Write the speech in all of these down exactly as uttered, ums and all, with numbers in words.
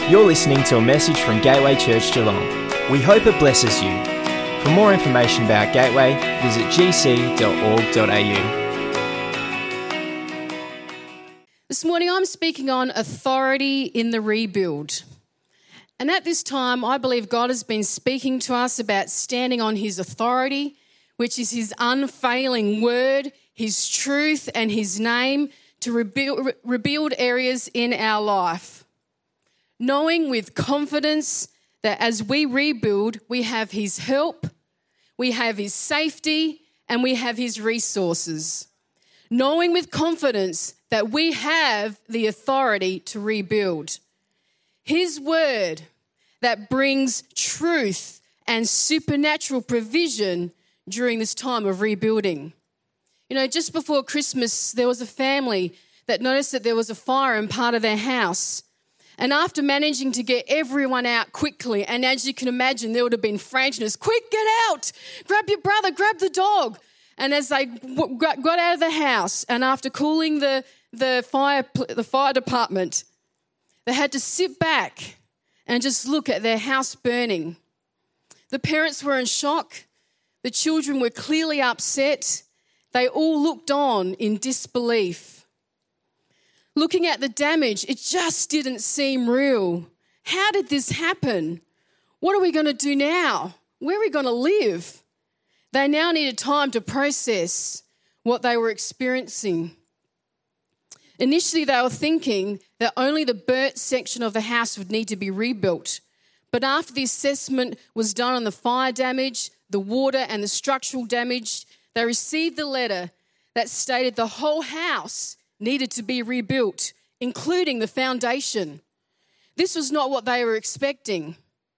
You're listening to a message from Gateway Church Geelong. We hope it blesses you. For more information about Gateway, visit g c dot org dot a u. This morning I'm speaking on authority in the rebuild. And at this time, I believe God has been speaking to us about standing on his authority, which is his unfailing word, his truth and his name to rebuild, rebuild areas in our life. Knowing with confidence that as we rebuild, we have his help, we have his safety, and we have his resources. Knowing with confidence that we have the authority to rebuild. His word that brings truth and supernatural provision during this time of rebuilding. You know, just before Christmas, there was a family that noticed that there was a fire in part of their house. And after managing to get everyone out quickly, and as you can imagine, there would have been franticness, quick, get out, grab your brother, grab the dog. And as they w- got out of the house, and after calling the, the fire the fire department, they had to sit back and just look at their house burning. The parents were in shock. The children were clearly upset. They all looked on in disbelief. Looking at the damage, it just didn't seem real. How did this happen? What are we going to do now? Where are we going to live? They now needed time to process what they were experiencing. Initially, they were thinking that only the burnt section of the house would need to be rebuilt. But after the assessment was done on the fire damage, the water and the structural damage, they received the letter that stated the whole house needed to be rebuilt, including the foundation. This was not what they were expecting.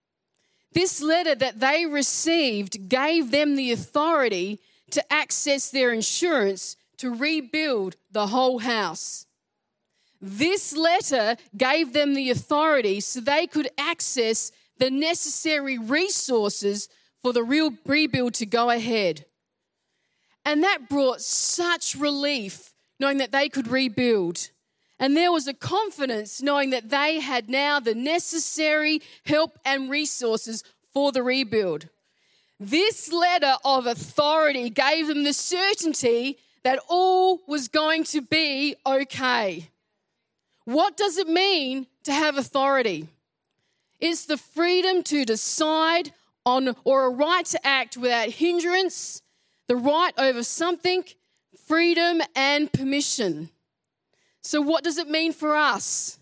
This letter that they received gave them the authority to access their insurance to rebuild the whole house. This letter gave them the authority so they could access the necessary resources for the real rebuild to go ahead. And that brought such relief, knowing that they could rebuild. And there was a confidence knowing that they had now the necessary help and resources for the rebuild. This letter of authority gave them the certainty that all was going to be okay. What does it mean to have authority? It's the freedom to decide on or a right to act without hindrance, the right over something, freedom and permission. So what does it mean for us?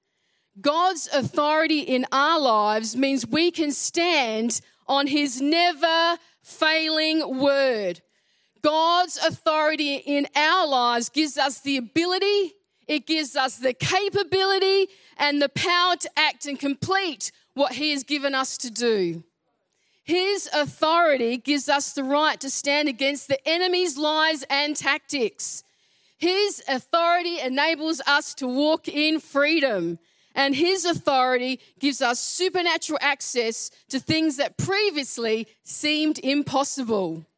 God's authority in our lives means we can stand on his never failing word. God's authority in our lives gives us the ability, it gives us the capability and the power to act and complete what he has given us to do. His authority gives us the right to stand against the enemy's lies and tactics. His authority enables us to walk in freedom. And his authority gives us supernatural access to things that previously seemed impossible.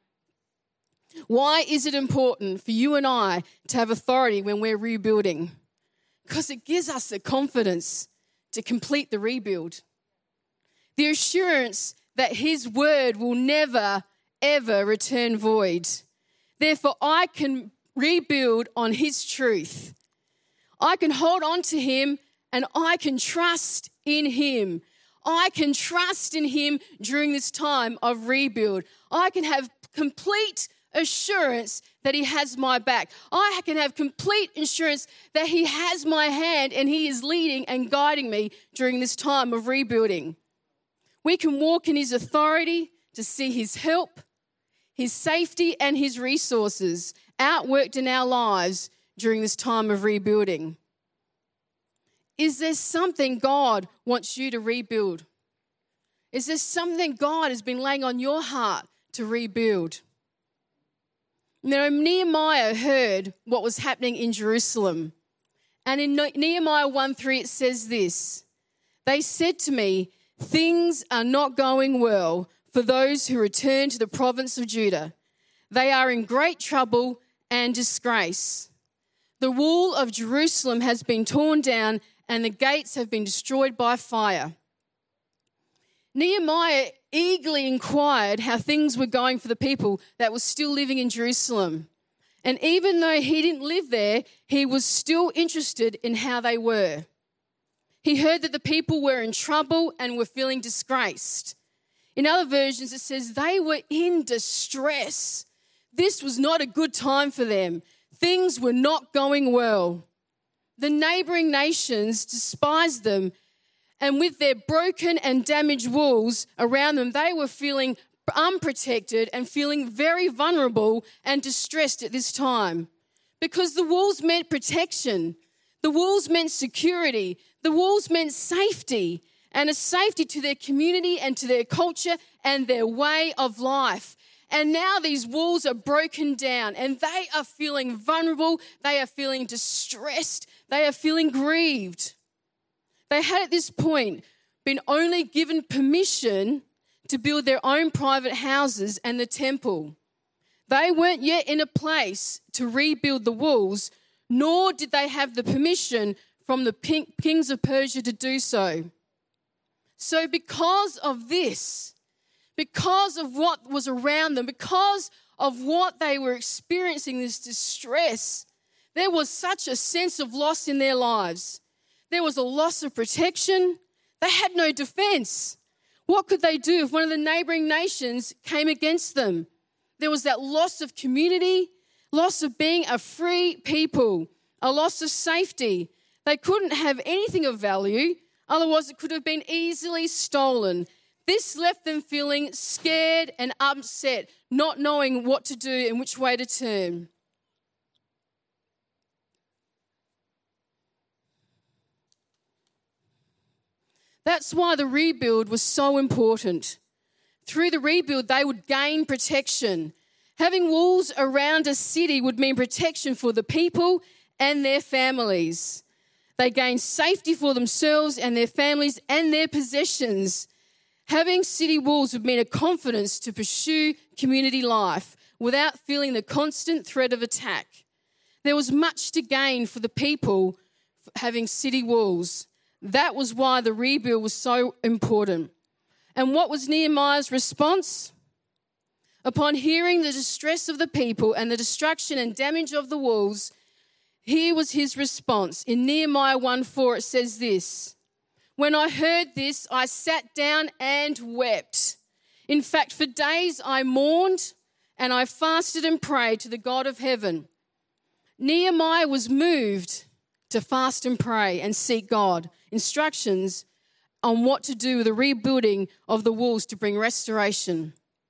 Why is it important for you and I to have authority when we're rebuilding? Because it gives us the confidence to complete the rebuild. The assurance that his word will never, ever return void. Therefore, I can rebuild on his truth. I can hold on to him and I can trust in him. I can trust in him during this time of rebuild. I can have complete assurance that he has my back. I can have complete assurance that he has my hand and he is leading and guiding me during this time of rebuilding. We can walk in his authority to see his help, his safety, and his resources outworked in our lives during this time of rebuilding. Is there something God wants you to rebuild? Is there something God has been laying on your heart to rebuild? You know, Nehemiah heard what was happening in Jerusalem. And in Nehemiah one three it says this, "They said to me, things are not going well for those who return to the province of Judah. They are in great trouble and disgrace. The wall of Jerusalem has been torn down and the gates have been destroyed by fire. Nehemiah eagerly inquired how things were going for the people that were still living in Jerusalem. And even though he didn't live there, he was still interested in how they were. He heard that the people were in trouble and were feeling disgraced. In other versions, it says they were in distress. This was not a good time for them. Things were not going well. The neighboring nations despised them, and with their broken and damaged walls around them, they were feeling unprotected and feeling very vulnerable and distressed at this time. Because the walls meant protection. The walls meant security. The walls meant safety, and a safety to their community and to their culture and their way of life. And now these walls are broken down and they are feeling vulnerable. They are feeling distressed. They are feeling grieved. They had at this point been only given permission to build their own private houses and the temple. They weren't yet in a place to rebuild the walls, nor did they have the permission from the kings of Persia to do so. So because of this, because of what was around them, because of what they were experiencing, this distress, there was such a sense of loss in their lives. There was a loss of protection. They had no defense. What could they do if one of the neighboring nations came against them? There was that loss of community, loss of being a free people, a loss of safety. They couldn't have anything of value, otherwise it could have been easily stolen. This left them feeling scared and upset, not knowing what to do and which way to turn. That's why the rebuild was so important. Through the rebuild, they would gain protection. Having walls around a city would mean protection for the people and their families. They gained safety for themselves and their families and their possessions. Having city walls would mean a confidence to pursue community life without feeling the constant threat of attack. There was much to gain for the people having city walls. That was why the rebuild was so important. And what was Nehemiah's response? Upon hearing the distress of the people and the destruction and damage of the walls, here was his response. In Nehemiah one four, it says this: "When I heard this, I sat down and wept. In fact, for days I mourned and I fasted and prayed to the God of heaven." Nehemiah was moved to fast and pray and seek God instructions on what to do with the rebuilding of the walls to bring restoration.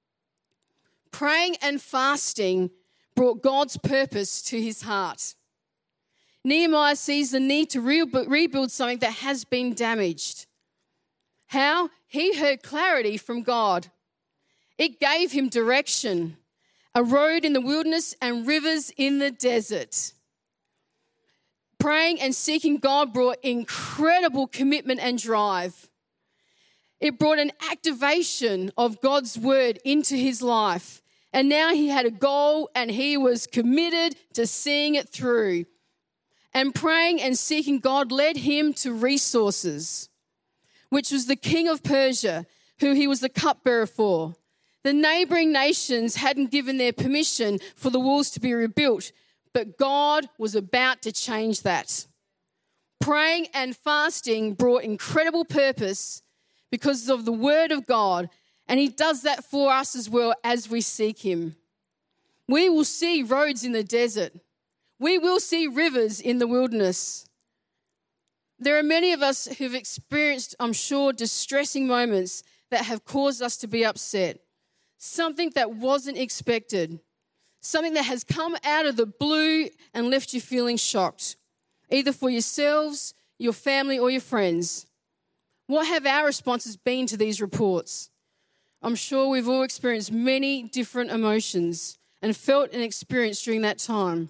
Praying and fasting brought God's purpose to his heart. Nehemiah sees the need to rebuild something that has been damaged. How? He heard clarity from God. It gave him direction, a road in the wilderness and rivers in the desert. Praying and seeking God brought incredible commitment and drive. It brought an activation of God's word into his life. And now he had a goal and he was committed to seeing it through. And praying and seeking God led him to resources, which was the king of Persia, who he was the cupbearer for. The neighboring nations hadn't given their permission for the walls to be rebuilt, but God was about to change that. Praying and fasting brought incredible purpose because of the word of God, and he does that for us as well as we seek him. We will see roads in the desert. We will see rivers in the wilderness. There are many of us who've experienced, I'm sure, distressing moments that have caused us to be upset. Something that wasn't expected. Something that has come out of the blue and left you feeling shocked, either for yourselves, your family, or your friends. What have our responses been to these reports? I'm sure we've all experienced many different emotions and felt and experienced during that time.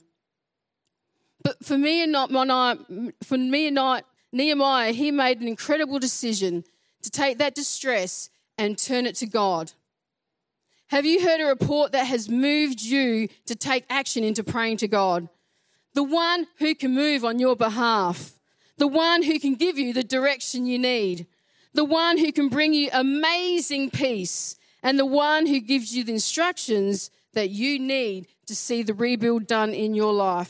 But for me and not, for me and not Nehemiah, he made an incredible decision to take that distress and turn it to God. Have you heard a report that has moved you to take action into praying to God? The one who can move on your behalf. the one who can give you the direction you need, the one who can bring you amazing peace, and the one who gives you the instructions that you need to see the rebuild done in your life.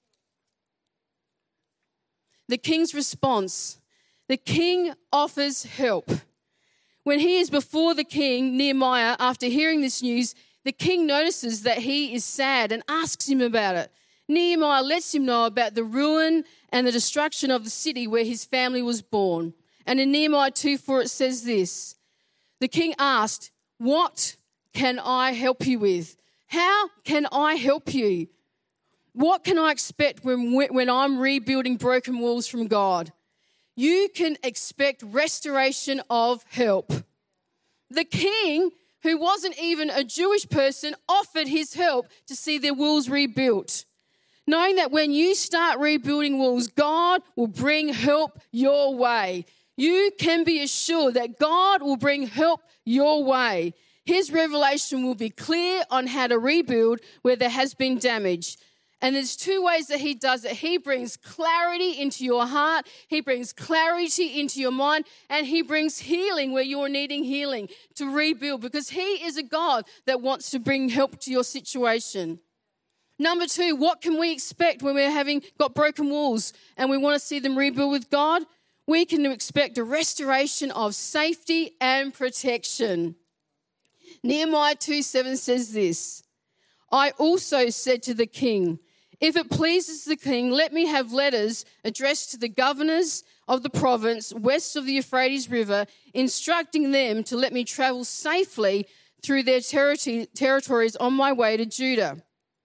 The king's response. The king offers help. When he is before the king, Nehemiah, after hearing this news, the king notices that he is sad and asks him about it. Nehemiah lets him know about the ruin and the destruction of the city where his family was born. And in Nehemiah two four it says this, the king asked, "What can I help you with? How can I help you? What can I expect when, when I'm rebuilding broken walls from God?" You can expect restoration of help. The king, who wasn't even a Jewish person, offered his help to see their walls rebuilt. Knowing that when you start rebuilding walls, God will bring help your way. You can be assured that God will bring help your way. His revelation will be clear on how to rebuild where there has been damage. And there's two ways that he does it. He brings clarity into your heart. He brings clarity into your mind. And he brings healing where you're needing healing to rebuild, because he is a God that wants to bring help to your situation. Number two, what can we expect when we're having got broken walls and we want to see them rebuild with God? We can expect a restoration of safety and protection. Nehemiah two seven says this, "I also said to the king, if it pleases the king, let me have letters addressed to the governors of the province west of the Euphrates River, instructing them to let me travel safely through their territory, territories on my way to Judah."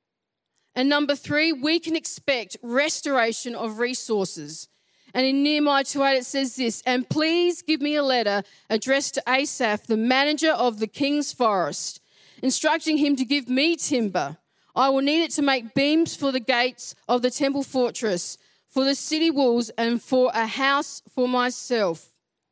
And number three, we can expect restoration of resources. And in Nehemiah two eight it says this, "And please give me a letter addressed to Asaph, the manager of the king's forest, instructing him to give me timber. I will need it to make beams for the gates of the temple fortress, for the city walls, and for a house for myself."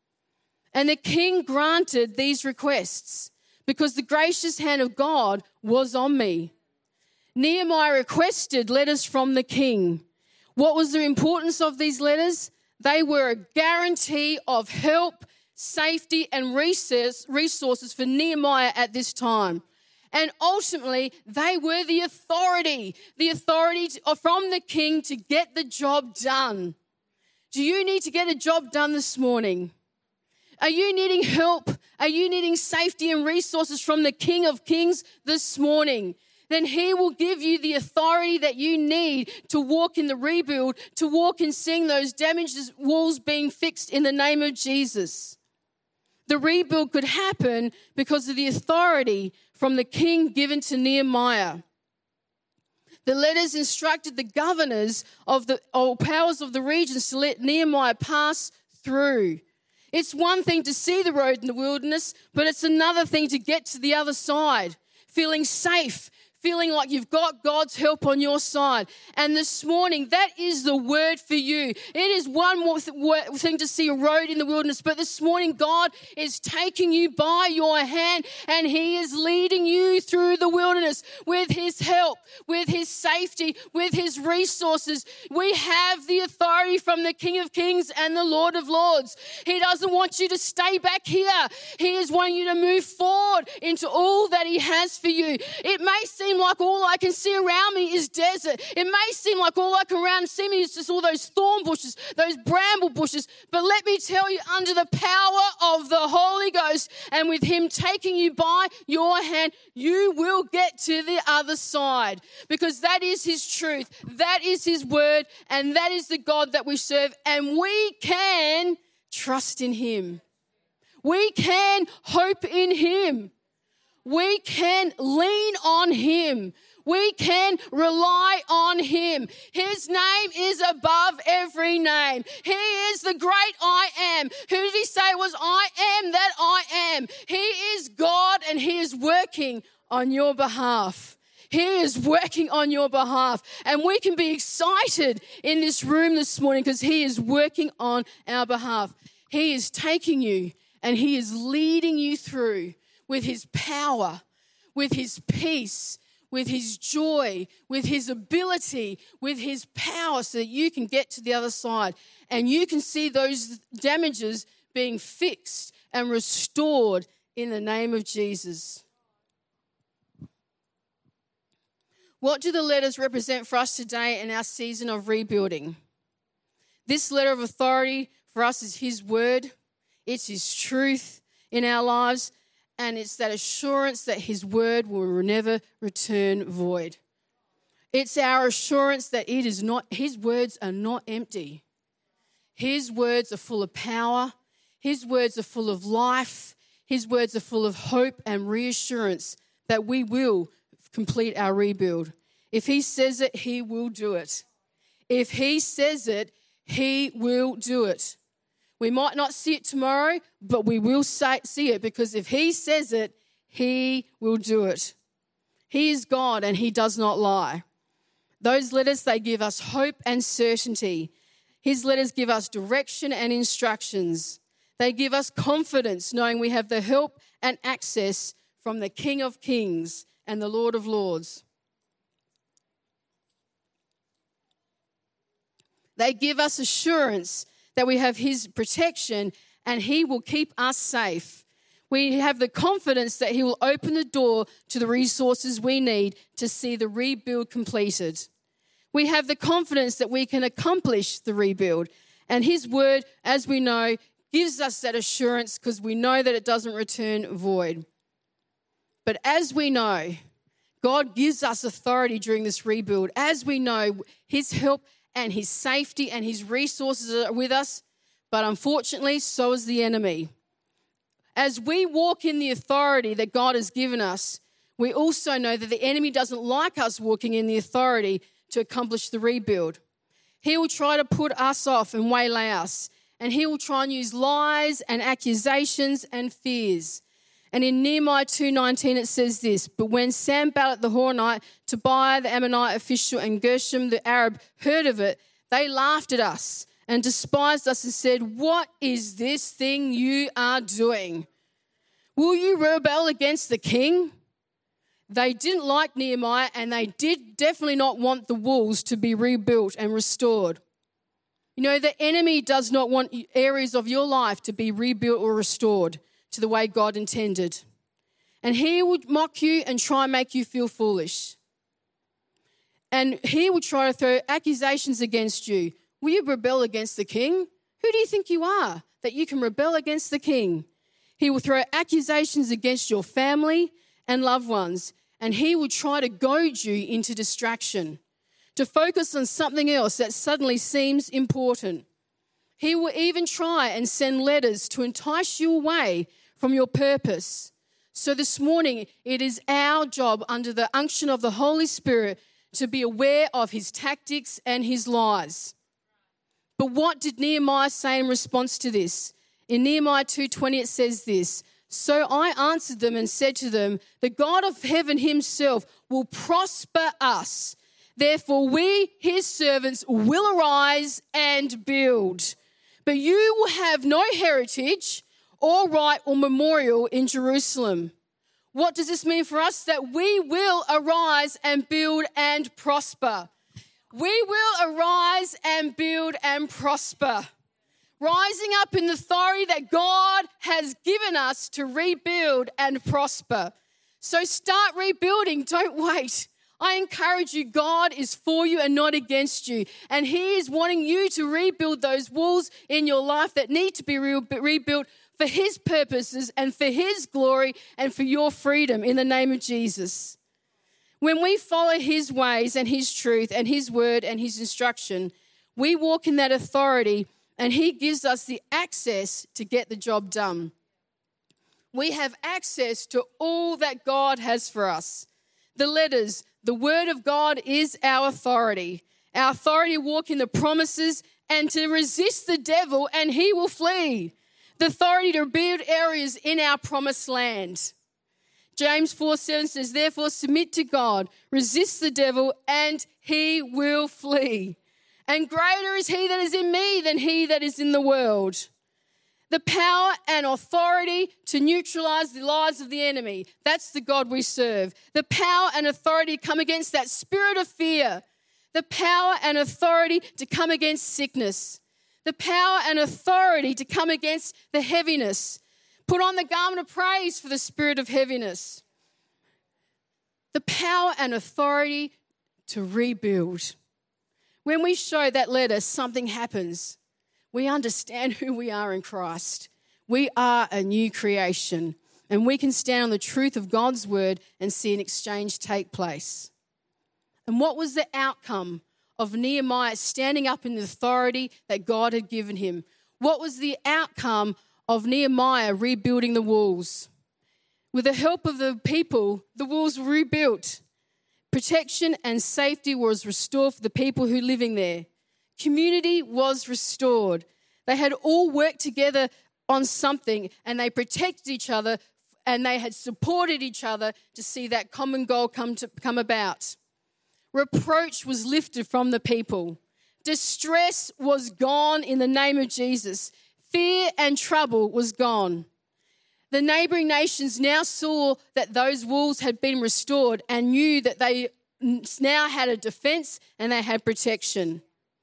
And the king granted these requests because the gracious hand of God was on me. Nehemiah requested letters from the king. What was the importance of these letters? They were a guarantee of help, safety, and resources for Nehemiah at this time. And ultimately, they were the authority, the authority from the king to get the job done. Do you need to get a job done this morning? Are you needing help? Are you needing safety and resources from the King of Kings this morning? Then he will give you the authority that you need to walk in the rebuild, to walk in seeing those damaged walls being fixed in the name of Jesus. The rebuild could happen because of the authority from the king given to Nehemiah. The letters instructed the governors of the or powers of the regions to let Nehemiah pass through. It's one thing to see the road in the wilderness, but it's another thing to get to the other side, feeling safe, feeling like you've got God's help on your side. And this morning, that is the word for you. It is one more th- thing to see a road in the wilderness, but this morning, God is taking you by your hand and he is leading you through the wilderness with his help, with his safety, with his resources. We have the authority from the King of Kings and the Lord of Lords. He doesn't want you to stay back here. He is wanting you to move forward into all that he has for you. It may seem like all I can see around me is desert. It may seem like all I can around see me is just all those thorn bushes, those bramble bushes. But let me tell you, under the power of the Holy Ghost and with him taking you by your hand, you will get to the other side, because that is his truth. That is his word, and that is the God that we serve. And we can trust in him. We can hope in him. We can lean on him. We can rely on him. His name is above every name. He is the great I am. Who did he say was I am that I am? He is God, and he is working on your behalf. He is working on your behalf. And we can be excited in this room this morning because he is working on our behalf. He is taking you and he is leading you through with his power, with his peace, with his joy, with his ability, with his power so that you can get to the other side and you can see those damages being fixed and restored in the name of Jesus. What do the letters represent for us today in our season of rebuilding? This letter of authority for us is his word. It's his truth in our lives. And it's that assurance that his word will never return void. It's our assurance that it is not, his words are not empty. His words are full of power. His words are full of life. His words are full of hope and reassurance that we will complete our rebuild. If he says it, he will do it. If he says it, he will do it. We might not see it tomorrow, but we will say, see it because if he says it, he will do it. He is God and he does not lie. Those letters, they give us hope and certainty. His letters give us direction and instructions. They give us confidence knowing we have the help and access from the King of Kings and the Lord of Lords. They give us assurance that we have his protection and he will keep us safe. We have the confidence that he will open the door to the resources we need to see the rebuild completed. We have the confidence that we can accomplish the rebuild. And his word, as we know, gives us that assurance because we know that it doesn't return void. But as we know, God gives us authority during this rebuild. As we know, his help and his safety and his resources are with us. But unfortunately, so is the enemy. As we walk in the authority that God has given us, we also know that the enemy doesn't like us walking in the authority to accomplish the rebuild. He will try to put us off and waylay us. And he will try and use lies and accusations and fears. And in Nehemiah two nineteen it says this, but when Sanballat the Horonite, Tobiah the Ammonite official, and Gershom the Arab heard of it, they laughed at us and despised us and said, what is this thing you are doing? Will you rebel against the king? They didn't like Nehemiah and they did definitely not want the walls to be rebuilt and restored. You know, the enemy does not want areas of your life to be rebuilt or restored to the way God intended. And he would mock you and try and make you feel foolish. And he will try to throw accusations against you. Will you rebel against the king? Who do you think you are that you can rebel against the king? He will throw accusations against your family and loved ones. And he will try to goad you into distraction, to focus on something else that suddenly seems important. He will even try and send letters to entice you away from your purpose. So this morning, it is our job under the unction of the Holy Spirit to be aware of his tactics and his lies. But what did Nehemiah say in response to this? In Nehemiah two twenty it says this, so I answered them and said to them, the God of heaven himself will prosper us. Therefore we, his servants, will arise and build. But you will have no heritage or right or memorial in Jerusalem. What does this mean for us? That we will arise and build and prosper. We will arise and build and prosper. Rising up in the authority that God has given us to rebuild and prosper. So start rebuilding, don't wait. I encourage you, God is for you and not against you. And he is wanting you to rebuild those walls in your life that need to be re- rebuilt for his purposes and for his glory and for your freedom in the name of Jesus. When we follow his ways and his truth and his word and his instruction, we walk in that authority and he gives us the access to get the job done. We have access to all that God has for us. The letters, the word of God is our authority. Our authority to walk in the promises and to resist the devil and he will flee. The authority to build areas in our promised land. James four seven says, therefore submit to God, resist the devil and he will flee. And greater is he that is in me than he that is in the world. The power and authority to neutralize the lies of the enemy. That's the God we serve. The power and authority to come against that spirit of fear. The power and authority to come against sickness. The power and authority to come against the heaviness. Put on the garment of praise for the spirit of heaviness. The power and authority to rebuild. When we show that letter, something happens. We understand who we are in Christ. We are a new creation, and we can stand on the truth of God's word and see an exchange take place. And what was the outcome of Nehemiah standing up in the authority that God had given him? What was the outcome of Nehemiah rebuilding the walls? With the help of the people, the walls were rebuilt. Protection and safety was restored for the people who were living there. Community was restored. They had all worked together on something, and they protected each other, and they had supported each other to see that common goal come to come about. Reproach was lifted from the people. Distress was gone in the name of Jesus. Fear and trouble was gone. The neighbouring nations now saw that those walls had been restored and knew that they now had a defence and they had protection.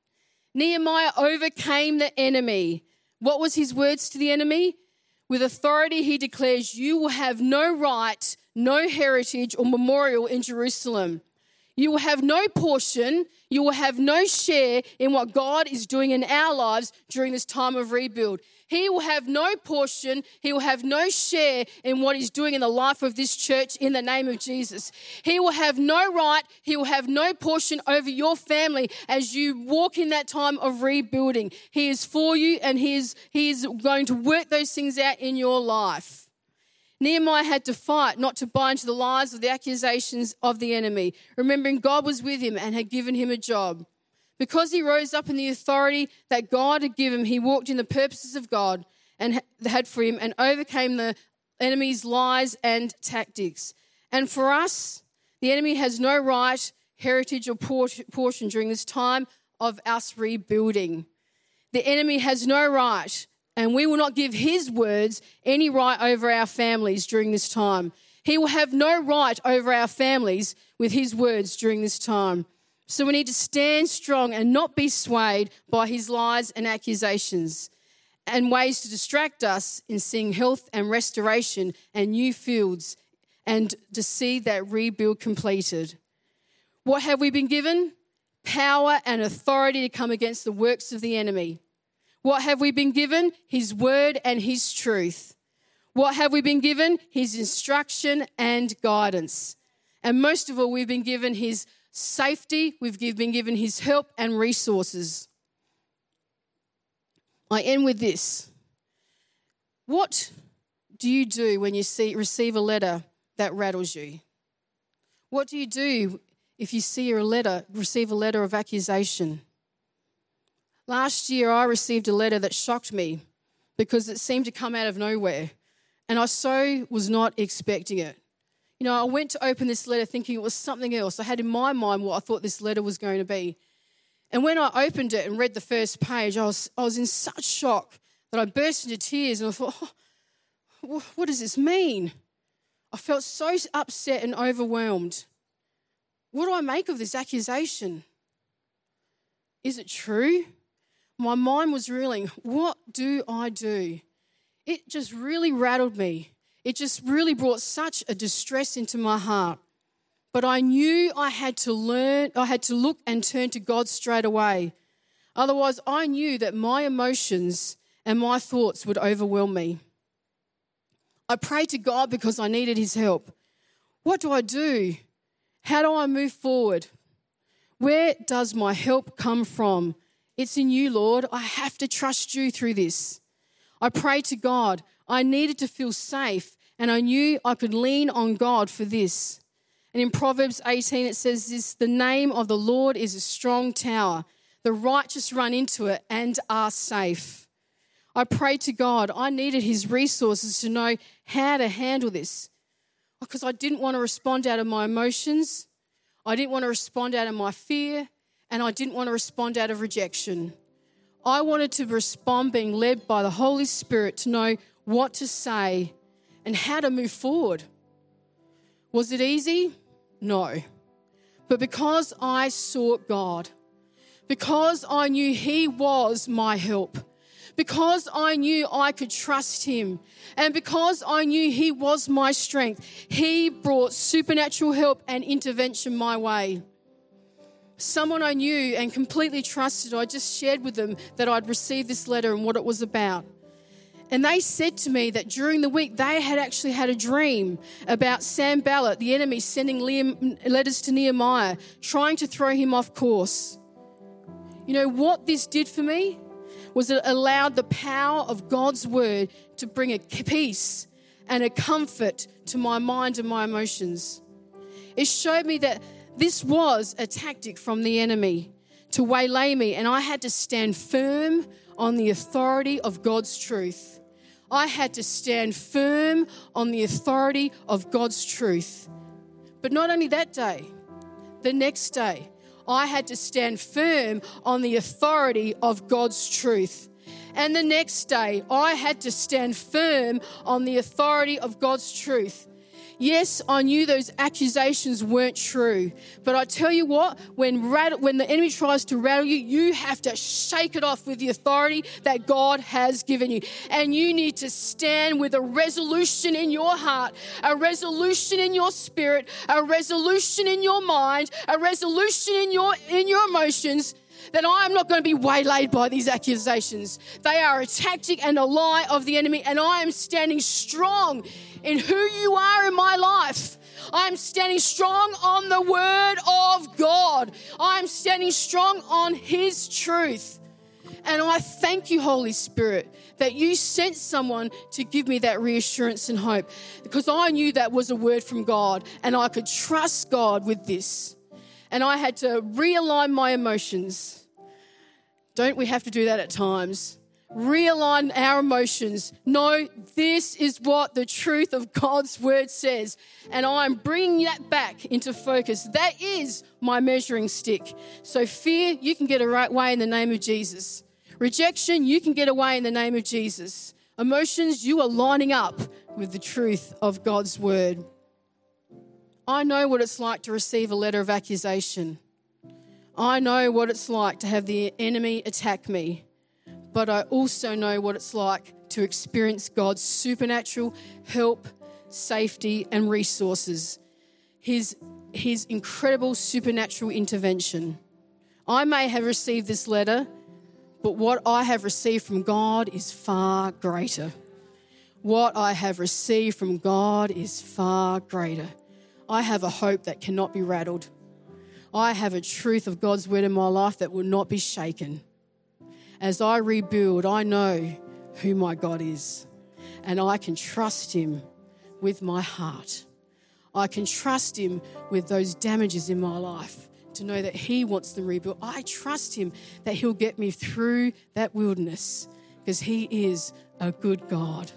Nehemiah overcame the enemy. What was his words to the enemy? With authority he declares, you will have no right, no heritage or memorial in Jerusalem. You will have no portion, you will have no share in what God is doing in our lives during this time of rebuild. He will have no portion, he will have no share in what he's doing in the life of this church in the name of Jesus. He will have no right, he will have no portion over your family as you walk in that time of rebuilding. He is for you, and he is, he is going to work those things out in your life. Nehemiah had to fight not to buy into the lies or the accusations of the enemy, remembering God was with him and had given him a job. Because he rose up in the authority that God had given him, he walked in the purposes of God and had for him and overcame the enemy's lies and tactics. And for us, the enemy has no right, heritage or portion during this time of us rebuilding. The enemy has no right, and we will not give his words any right over our families during this time. He will have no right over our families with his words during this time. So we need to stand strong and not be swayed by his lies and accusations and ways to distract us in seeing health and restoration and new fields and to see that rebuild completed. What have we been given? Power and authority to come against the works of the enemy. What have we been given? His word and his truth. What have we been given? His instruction and guidance. And most of all, we've been given his safety. We've been given his help and resources. I end with this. What do you do when you see receive a letter that rattles you? What do you do if you see a letter, receive a letter of accusation? Last year, I received a letter that shocked me because it seemed to come out of nowhere, and I so was not expecting it. You know, I went to open this letter thinking it was something else. I had in my mind what I thought this letter was going to be. And when I opened it and read the first page, I was I was in such shock that I burst into tears, and I thought, oh, what does this mean? I felt so upset and overwhelmed. What do I make of this accusation? Is it true? My mind was reeling. What do I do? It just really rattled me. It just really brought such a distress into my heart. But I knew I had to learn, I had to look and turn to God straight away. Otherwise, I knew that my emotions and my thoughts would overwhelm me. I prayed to God because I needed his help. What do I do? How do I move forward? Where does my help come from? It's in you, Lord. I have to trust you through this. I prayed to God. I needed to feel safe, and I knew I could lean on God for this. And in Proverbs eighteen, it says this, the name of the Lord is a strong tower. The righteous run into it and are safe. I prayed to God. I needed his resources to know how to handle this because I didn't want to respond out of my emotions. I didn't want to respond out of my fear, and I didn't want to respond out of rejection. I wanted to respond being led by the Holy Spirit to know what to say and how to move forward. Was it easy? No. But because I sought God, because I knew He was my help, because I knew I could trust Him, and because I knew He was my strength, He brought supernatural help and intervention my way. Someone I knew and completely trusted, I just shared with them that I'd received this letter and what it was about. And they said to me that during the week, they had actually had a dream about Sanballat, the enemy, sending letters to Nehemiah, trying to throw him off course. You know, what this did for me was it allowed the power of God's word to bring a peace and a comfort to my mind and my emotions. It showed me that this was a tactic from the enemy to waylay me, and I had to stand firm on the authority of God's truth. I had to stand firm on the authority of God's truth. But not only that day, the next day, I had to stand firm on the authority of God's truth. And the next day, I had to stand firm on the authority of God's truth. Yes, I knew those accusations weren't true. But I tell you what, when rat- when the enemy tries to rattle you, you have to shake it off with the authority that God has given you. And you need to stand with a resolution in your heart, a resolution in your spirit, a resolution in your mind, a resolution in your in your emotions, that I am not going to be waylaid by these accusations. They are a tactic and a lie of the enemy, and I am standing strong in who you are in my life. I'm standing strong on the word of God. I'm standing strong on His truth. And I thank you, Holy Spirit, that you sent someone to give me that reassurance and hope, because I knew that was a word from God and I could trust God with this. And I had to realign my emotions. Don't we have to do that at times? Realign our emotions. No, this is what the truth of God's word says. And I'm bringing that back into focus. That is my measuring stick. So fear, you can get away in the name of Jesus. Rejection, you can get away in the name of Jesus. Emotions, you are lining up with the truth of God's word. I know what it's like to receive a letter of accusation. I know what it's like to have the enemy attack me. But I also know what it's like to experience God's supernatural help, safety, and resources. His, his incredible supernatural intervention. I may have received this letter, but what I have received from God is far greater. What I have received from God is far greater. I have a hope that cannot be rattled. I have a truth of God's word in my life that will not be shaken. As I rebuild, I know who my God is, and I can trust Him with my heart. I can trust Him with those damages in my life to know that He wants them rebuilt. I trust Him that He'll get me through that wilderness because He is a good God.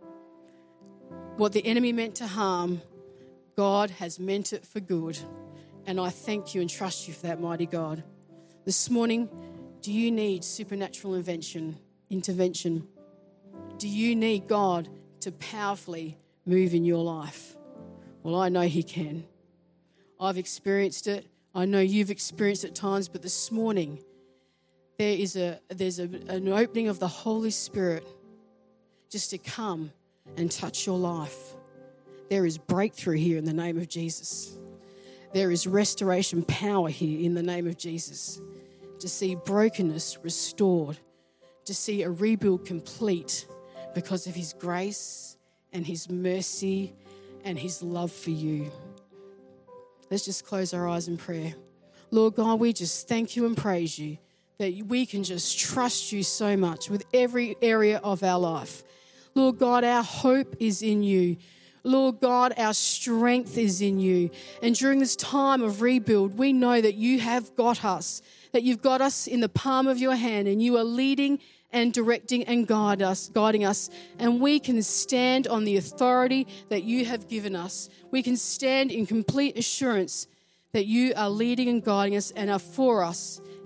What the enemy meant to harm, God has meant it for good. And I thank you and trust you for that, mighty God. This morning, do you need supernatural intervention? Intervention? Do you need God to powerfully move in your life? Well, I know He can. I've experienced it. I know you've experienced it at times, but this morning there is a there's a, an opening of the Holy Spirit just to come and touch your life. There is breakthrough here in the name of Jesus. There is restoration power here in the name of Jesus. To see brokenness restored, to see a rebuild complete because of His grace and His mercy and His love for you. Let's just close our eyes in prayer. Lord God, we just thank you and praise you that we can just trust you so much with every area of our life. Lord God, our hope is in you. Lord God, our strength is in you. And during this time of rebuild, we know that you have got us, that you've got us in the palm of your hand and you are leading and directing and guide us, guiding us. And we can stand on the authority that you have given us. We can stand in complete assurance that you are leading and guiding us and are for us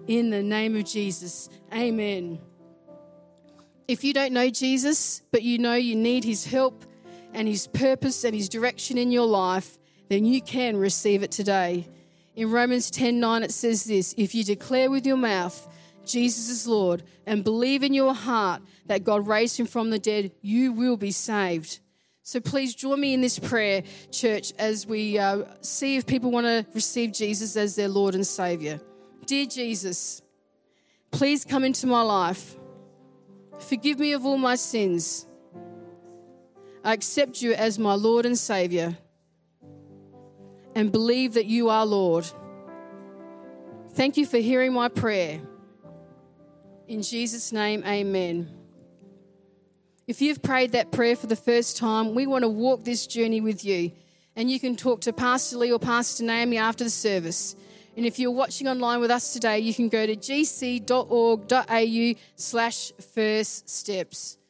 in the name of Jesus. Amen. If you don't know Jesus, but you know you need his help and his purpose and his direction in your life, then you can receive it today. In Romans ten nine, it says this: if you declare with your mouth Jesus is Lord and believe in your heart that God raised him from the dead, you will be saved. So please join me in this prayer, church, as we uh, see if people want to receive Jesus as their Lord and Saviour. Dear Jesus, please come into my life. Forgive me of all my sins. I accept you as my Lord and Saviour and believe that you are Lord. Thank you for hearing my prayer. In Jesus' name, amen. If you've prayed that prayer for the first time, we want to walk this journey with you. And you can talk to Pastor Lee or Pastor Naomi after the service. And if you're watching online with us today, you can go to gc.org.au slash first steps.